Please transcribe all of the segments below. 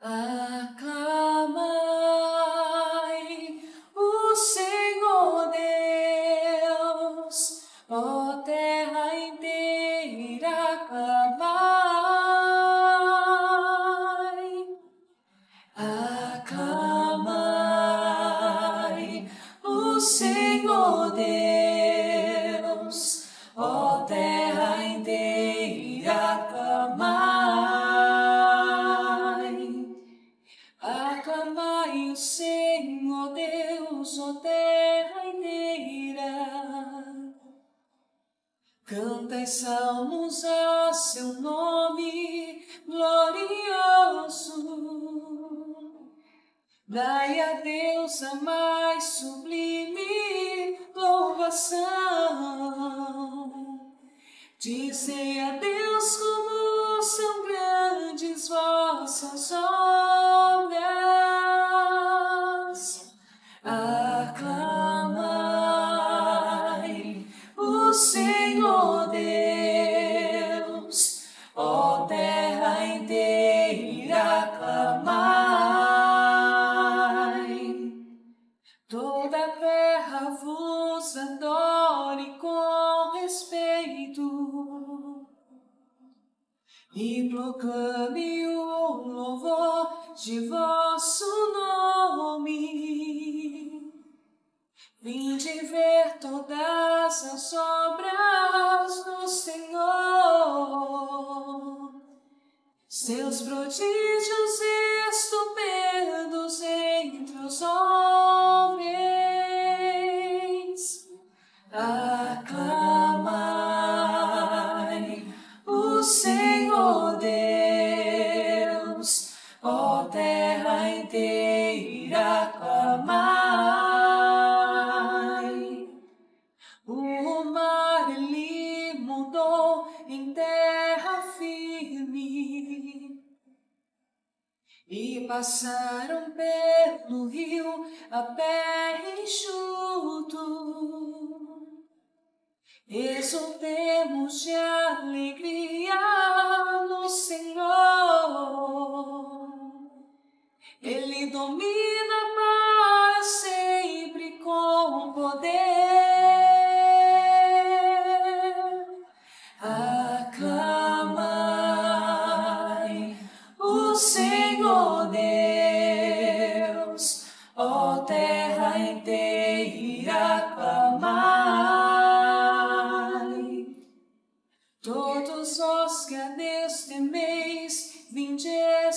Aclamai o Senhor Deus, ó terra inteira, aclamai. Aclamai o Senhor Deus, ó terra inteira, aclamai. Aclamai o Senhor Deus, ó terra inteira. Cantai salmos a seu nome glorioso. Dai a Deus a mais sublime louvação. Dizei a Deus como são grandes vossas obras. Aclamai o Senhor Deus, ó terra inteira, aclamai. Toda a terra vos adore com respeito e proclame o louvor de vosso nome. Vinde ver todas as obras do Senhor, seus prodígios estupendos entre os homens. Aclamai o Senhor Deus, ó terra inteira, aclamai. O mar ele mudou em terra firme, e passaram pelo rio a pé enxuto. Exultemos de alegria no Senhor. Ele domina para sempre com poder. Aclamai o Senhor Deus, ó terra inteira, aclamai. Todos vós que a Deus temeis, vinde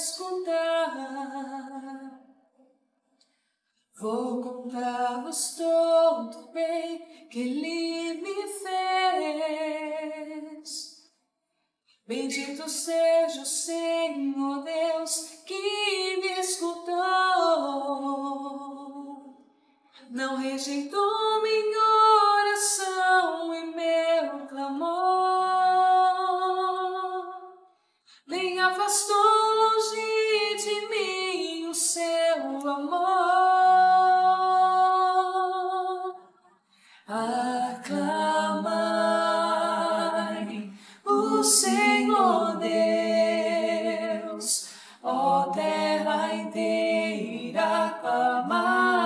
escutar. Vou contar-vos todo o bem que Ele me fez. Bendito seja o Senhor Deus que me escutou. Não rejeitou minha oração e meu clamor, nem afastou longe de mim o seu amor. Aclamai o Senhor Deus, ó terra inteira, aclamai.